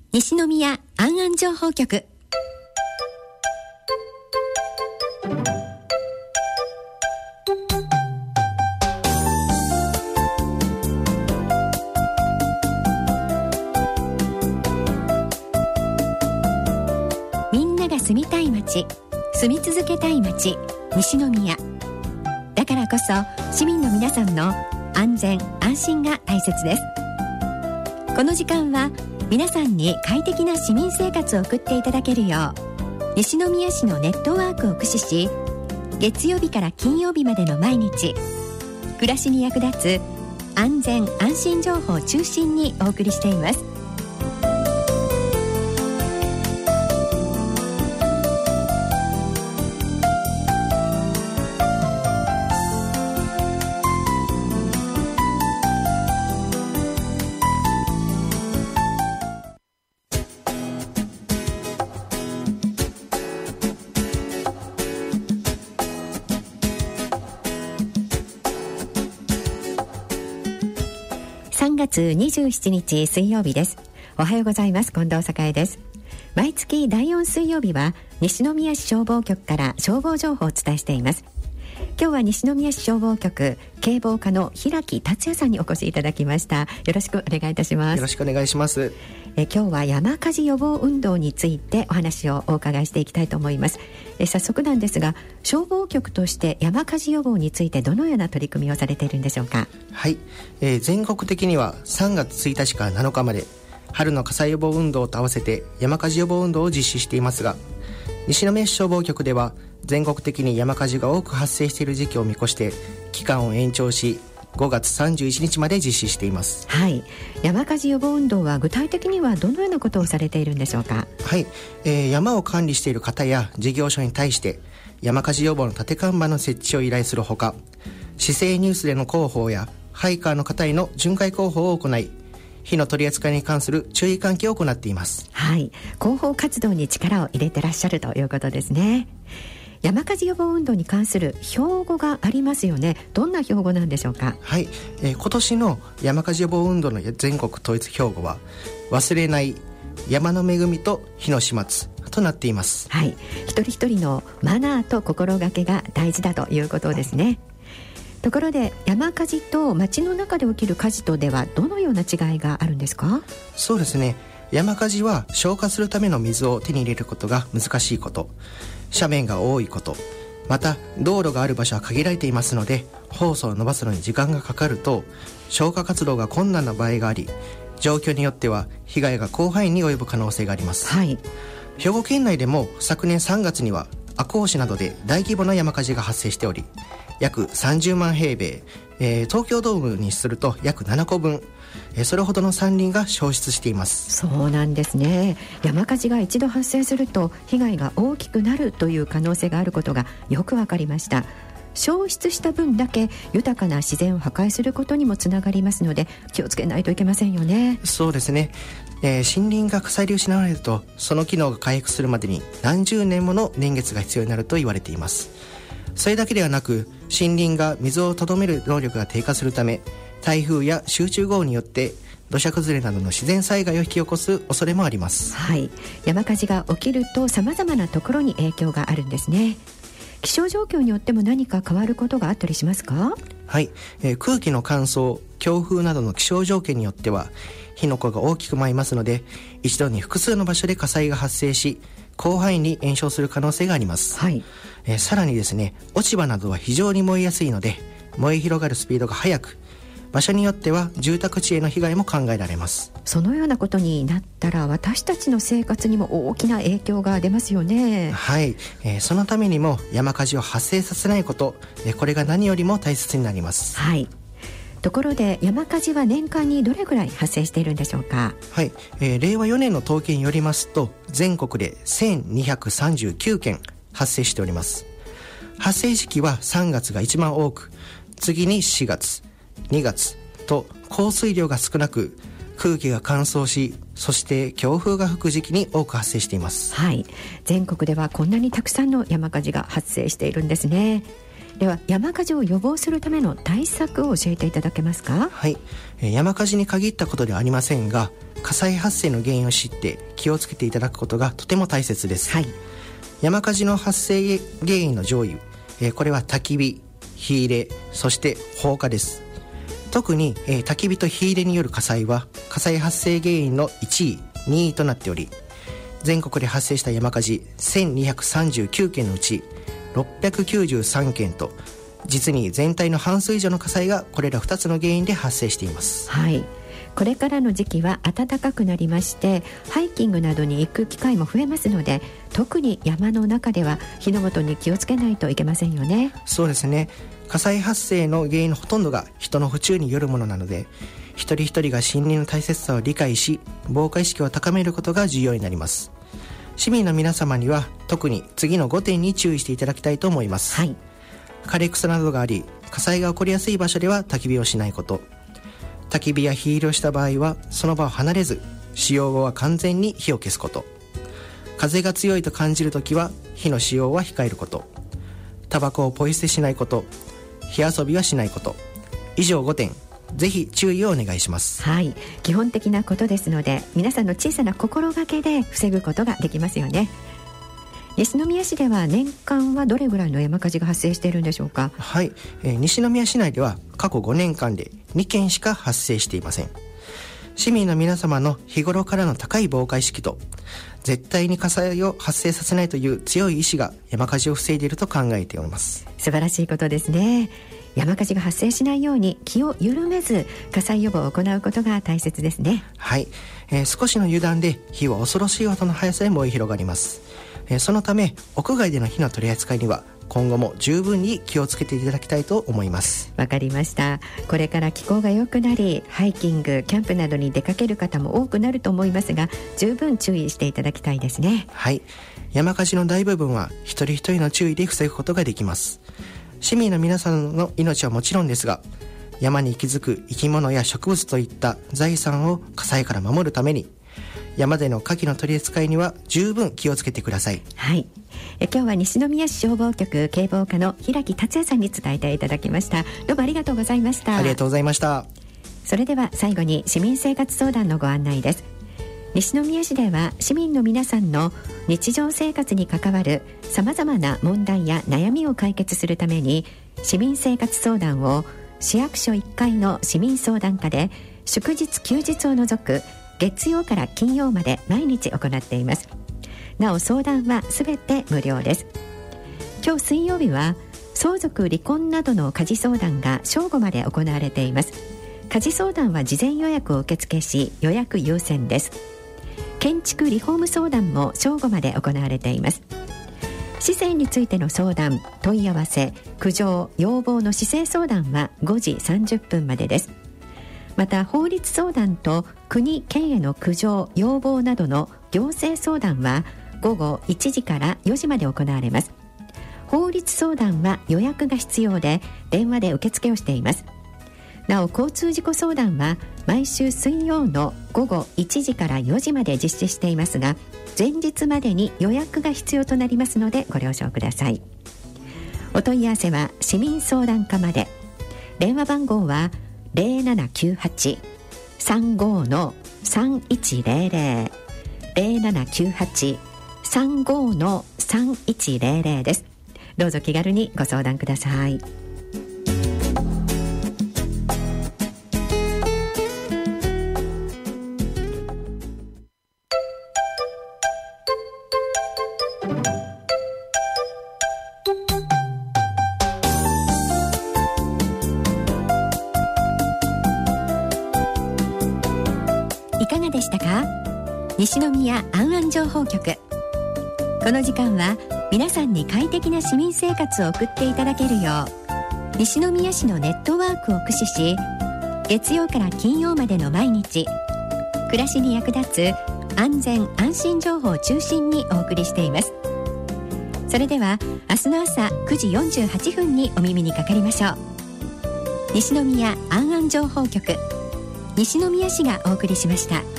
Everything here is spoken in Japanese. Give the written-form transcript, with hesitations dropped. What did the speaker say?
西宮安安情報局。みんなが住みたい街、住み続けたい街、西宮。だからこそ市民の皆さんの安全安心が大切です。この時間は皆さんに快適な市民生活を送っていただけるよう、西宮市のネットワークを駆使し、月曜日から金曜日までの毎日、暮らしに役立つ安全安心情報を中心にお送りしています。3月27日水曜日です。おはようございます。近藤栄です。毎月第4水曜日は西宮市消防局から消防情報をお伝えしています。今日は西宮市消防局警防課の平木達也さんにお越しいただきました。よろしくお願いいたします。 よろしくお願いします。 今日は山火事予防運動についてお話をお伺いしていきたいと思います。早速なんですが、消防局として山火事予防についてどのような取り組みをされているんでしょうか。 はい、全国的には3月1日から7日まで春の火災予防運動と合わせて山火事予防運動を実施していますが、西宮市消防局では全国的に山火事が多く発生している時期を見越して期間を延長し、5月31日まで実施しています。 はい、山火事予防運動は具体的にはどのようなことをされているんでしょうか。 はい、山を管理している方や事業所に対して山火事予防の立て看板の設置を依頼するほか、市政ニュースでの広報やハイカーの方への巡回広報を行い、火の取り扱いに関する注意喚起を行っています。 はい、広報活動に力を入れてらっしゃるということですね。山火事予防運動に関する標語がありますよね。どんな標語なんでしょうか。 はい、今年の山火事予防運動の全国統一標語は、忘れない、山の恵みと火の始末となっています。 はい、一人一人のマナーと心がけが大事だということですね。ところで山火事と街の中で起きる火事とではどのような違いがあるんですか。 そうですね、山火事は消火するための水を手に入れることが難しいこと、斜面が多いこと、また道路がある場所は限られていますので、ホースを伸ばすのに時間がかかると消火活動が困難な場合があり、状況によっては被害が広範囲に及ぶ可能性があります。 はい、 兵庫県内でも昨年3月には赤穂市などで大規模な山火事が発生しており、約30万平米、東京ドームにすると約7個分、それほどの山林が消失しています。 そうなんですね。山火事が一度発生すると被害が大きくなるという可能性があることがよく分かりました。消失した分だけ豊かな自然を破壊することにもつながりますので、気をつけないといけませんよね。 そうですね、森林が腐り失われるとその機能が回復するまでに何十年もの年月が必要になると言われています。それだけではなく、森林が水を留める能力が低下するため、台風や集中豪雨によって土砂崩れなどの自然災害を引き起こす恐れもあります。 はい、山火事が起きると様々なところに影響があるんですね。気象状況によっても何か変わることがあったりしますか。 はい、空気の乾燥、強風などの気象条件によっては火の粉が大きく舞いますので、一度に複数の場所で火災が発生し、広範囲に延焼する可能性があります。 はい、 さらにですね、落ち葉などは非常に燃えやすいので、燃え広がるスピードが速く、場所によっては住宅地への被害も考えられます。 そのようなことになったら私たちの生活にも大きな影響が出ますよね。 はい、そのためにも山火事を発生させないこと、これが何よりも大切になります。 はい、ところで山火事は年間にどれぐらい発生しているんでしょうか。 はい、令和4年の統計によりますと、全国で1239件発生しております。発生時期は3月が一番多く、次に4月、2月と降水量が少なく、空気が乾燥し、そして強風が吹く時期に多く発生しています。 はい、全国ではこんなにたくさんの山火事が発生しているんですね。 では山火事を予防するための対策を教えていただけますか？ はい、山火事に限ったことではありませんが、火災発生の原因を知って気をつけていただくことがとても大切です、はい、山火事の発生原因の上位、これは焚き火、火入れ、そして放火です。特に、焚き火と火入れによる火災は火災発生原因の1位、2位となっており、全国で発生した山火事1239件のうち693件と、実に全体の半数以上の火災がこれら2つの原因で発生しています。 はい、これからの時期は暖かくなりまして、ハイキングなどに行く機会も増えますので、特に山の中では火の元に気をつけないといけませんよね。 そうですね。火災発生の原因のほとんどが人の不注意によるものなので、一人一人が森林の大切さを理解し、防火意識を高めることが重要になります。市民の皆様には特に次の5点に注意していただきたいと思います、はい、枯れ草などがあり火災が起こりやすい場所では焚き火をしないこと、焚き火や火入れをした場合はその場を離れず、使用後は完全に火を消すこと、風が強いと感じるときは火の使用は控えること、タバコをポイ捨てしないこと、火遊びはしないこと、以上5点、ぜひ注意をお願いします。 はい、基本的なことですので、皆さんの小さな心がけで防ぐことができますよね。西宮市では年間はどれぐらいの山火事が発生しているんでしょうか？ はい、西宮市内では過去5年間で2件しか発生していません。市民の皆様の日頃からの高い防火意識と、絶対に火災を発生させないという強い意志が山火事を防いでいると考えております。 素晴らしいことですね。山火事が発生しないように気を緩めず火災予防を行うことが大切ですね。 はい、少しの油断で火は恐ろしい音の速さで燃え広がります。そのため屋外での火の取り扱いには今後も十分に気をつけていただきたいと思います。 わかりました。これから気候が良くなり、ハイキング、キャンプなどに出かける方も多くなると思いますが、十分注意していただきたいですね。 はい、山火事の大部分は一人一人の注意で防ぐことができます。市民の皆さんの命はもちろんですが、山に息づく生き物や植物といった財産を火災から守るために、山での火器の取り扱いには十分気をつけてください。 はい、今日は西宮市消防局警防課の平木達也さんに伝えていただきました。どうもありがとうございました。 ありがとうございました。 それでは最後に市民生活相談のご案内です。西宮市では市民の皆さんの日常生活に関わるさまざまな問題や悩みを解決するために、市民生活相談を市役所1階の市民相談課で祝日休日を除く月曜から金曜まで毎日行っています。なお相談はすべて無料です。今日水曜日は相続離婚などの家事相談が正午まで行われています。家事相談は事前予約を受付し、予約優先です。建築リフォーム相談も正午まで行われています。市政についての相談、問い合わせ、苦情、要望の市政相談は5時30分までです。また法律相談と国・県への苦情・要望などの行政相談は午後1時から4時まで行われます。法律相談は予約が必要で電話で受付をしています。なお交通事故相談は毎週水曜の午後1時から4時まで実施していますが、前日までに予約が必要となりますのでご了承ください。お問い合わせは市民相談課まで。電話番号は 0798-35-3100 0798-35-3100 です。どうぞ気軽にご相談ください。いかがでしたか？西宮あんあん情報局。この時間は皆さんに快適な市民生活を送っていただけるよう、西宮市のネットワークを駆使し、月曜から金曜までの毎日、暮らしに役立つ安全安心情報を中心にお送りしています。それでは明日の朝9時48分にお耳にかかりましょう。西宮あんあん情報局、西宮市がお送りしました。